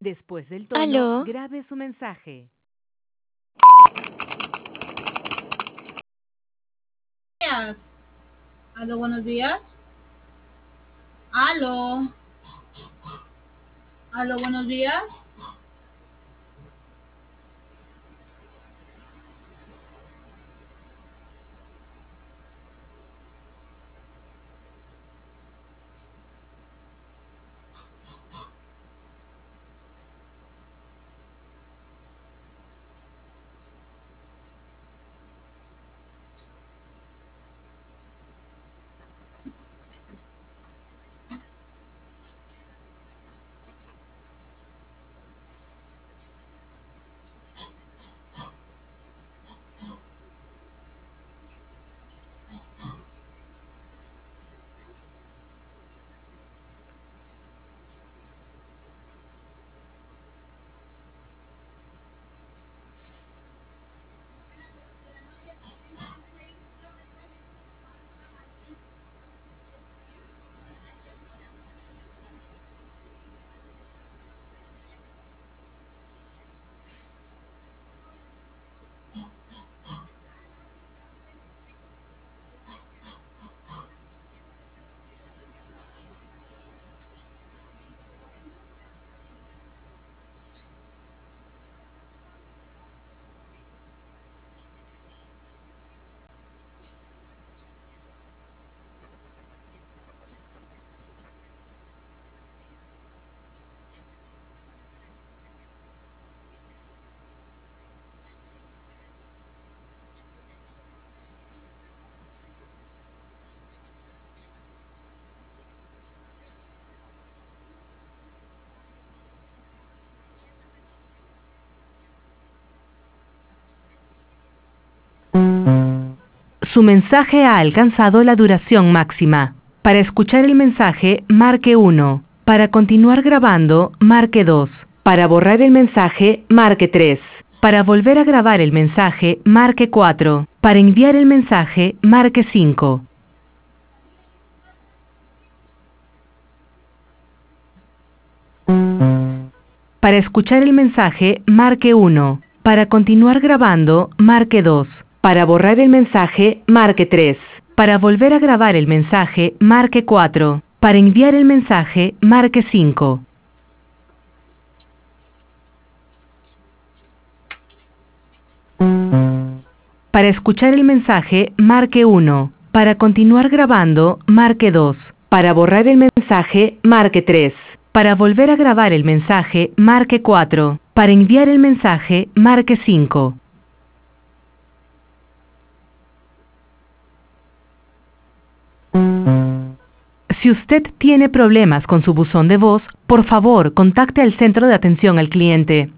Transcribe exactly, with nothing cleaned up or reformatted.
Después del tono, ¿Aló? grabe su mensaje. Aló, buenos días. Aló. Aló, buenos días. Su mensaje ha alcanzado la duración máxima. Para escuchar el mensaje, marque uno. Para continuar grabando, marque dos. Para borrar el mensaje, marque tres. Para volver a grabar el mensaje, marque cuatro. Para enviar el mensaje, marque cinco. Para escuchar el mensaje, marque uno. Para continuar grabando, marque dos. Para borrar el mensaje, marque tres. Para volver a grabar el mensaje, marque cuatro. Para enviar el mensaje, marque cinco. Para escuchar el mensaje, marque uno. Para continuar grabando, marque dos. Para borrar el mensaje, marque tres. Para volver a grabar el mensaje, marque cuatro. Para enviar el mensaje, marque cinco. Si usted tiene problemas con su buzón de voz, por favor, contacte al centro de atención al cliente.